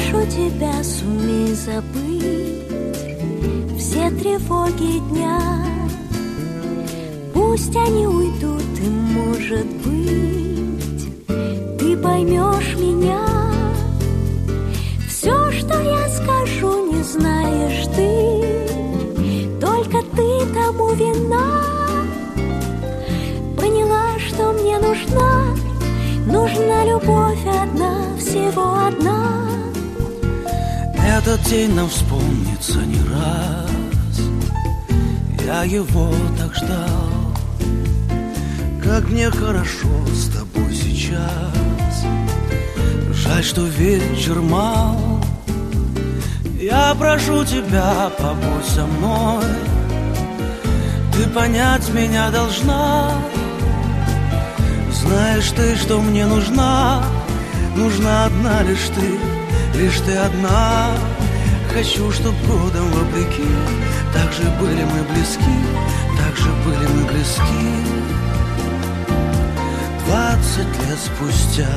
прошу тебя, сумей забыть все тревоги дня. Пусть они уйдут, и, может быть, ты поймешь меня. Все, что я скажу, не знаешь ты, только ты тому вина. Поняла, что мне нужна любовь одна, всего одна. Этот день нам вспомнится не раз, я его так ждал. Как мне хорошо с тобой сейчас, жаль, что вечер мал. Я прошу тебя, побудь со мной, ты понять меня должна. Знаешь ты, что мне нужна одна лишь ты одна. Хочу, чтоб годом вопреки так же были мы близки, так же были мы близки. 20 лет спустя.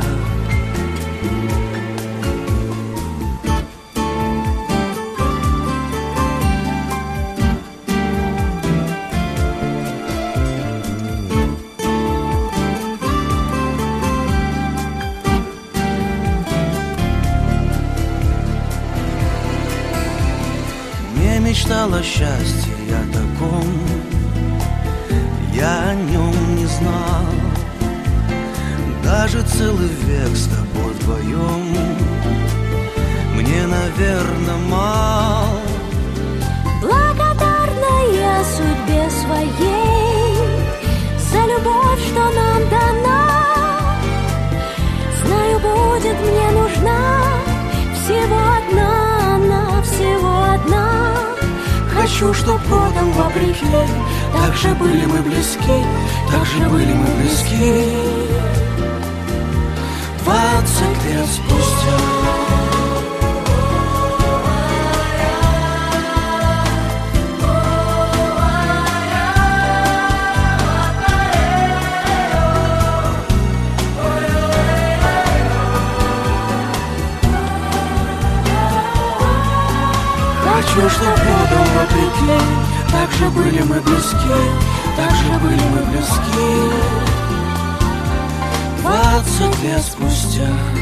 Мечтал о счастье я таком, я о нем не знал. Даже целый век с тобой вдвоем мне, наверное, мал. Благодарна я судьбе своей за любовь, что нам дана. Знаю, будет мне нужна всего одна, она всего одна. Хочу, чтоб годом вопреки так же были мы близки, так же были мы близки. 20 лет спустя. Хочу, чтоб годом вопреки так же были мы близки, так же были мы близки. 20 лет спустя.